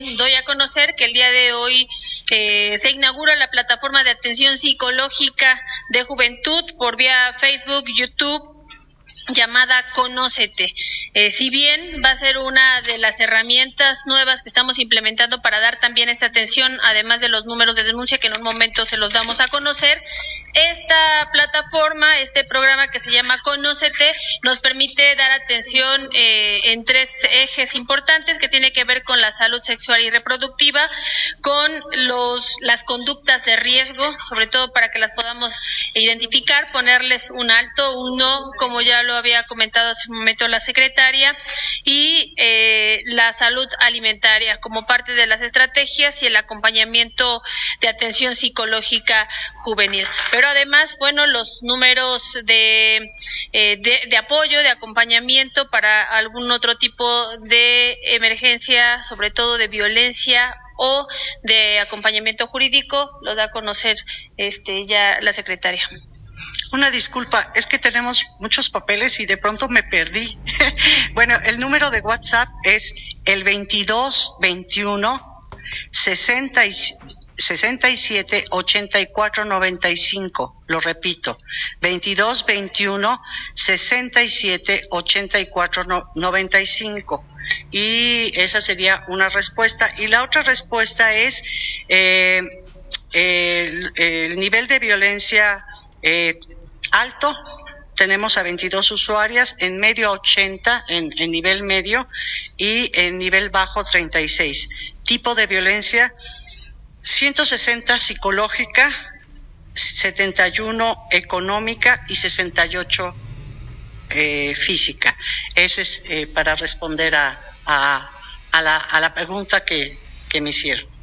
Doy a conocer que el día de hoy se inaugura la plataforma de atención psicológica de juventud por vía Facebook, YouTube, llamada Conócete. Si bien va a ser una de las herramientas nuevas que estamos implementando para dar también esta atención, además de los números de denuncia que en un momento se los damos a conocer, esta plataforma, este programa que se llama Conócete, nos permite dar atención en tres ejes importantes que tiene que ver con la salud sexual y reproductiva, con las conductas de riesgo, sobre todo para que las podamos identificar, ponerles un alto, un no, como ya lo había comentado hace un momento la secretaria, y la salud alimentaria como parte de las estrategias y el acompañamiento de atención psicológica juvenil. Pero además, bueno, los números de apoyo, de acompañamiento para algún otro tipo de emergencia, sobre todo de violencia o de acompañamiento jurídico, lo da a conocer ya la secretaria. Una disculpa, es que tenemos muchos papeles y de pronto me perdí. Bueno, el número de WhatsApp es el 2221 67 84 95. Lo repito, 2221 67 84 95. Y esa sería una respuesta. Y la otra respuesta es el nivel de violencia alto. Tenemos a 22 usuarias, en medio a 80, en nivel medio, y en nivel bajo 36. Tipo de violencia 160 psicológica, 71 económica y 68 física. Ese es para responder a la pregunta que me hicieron.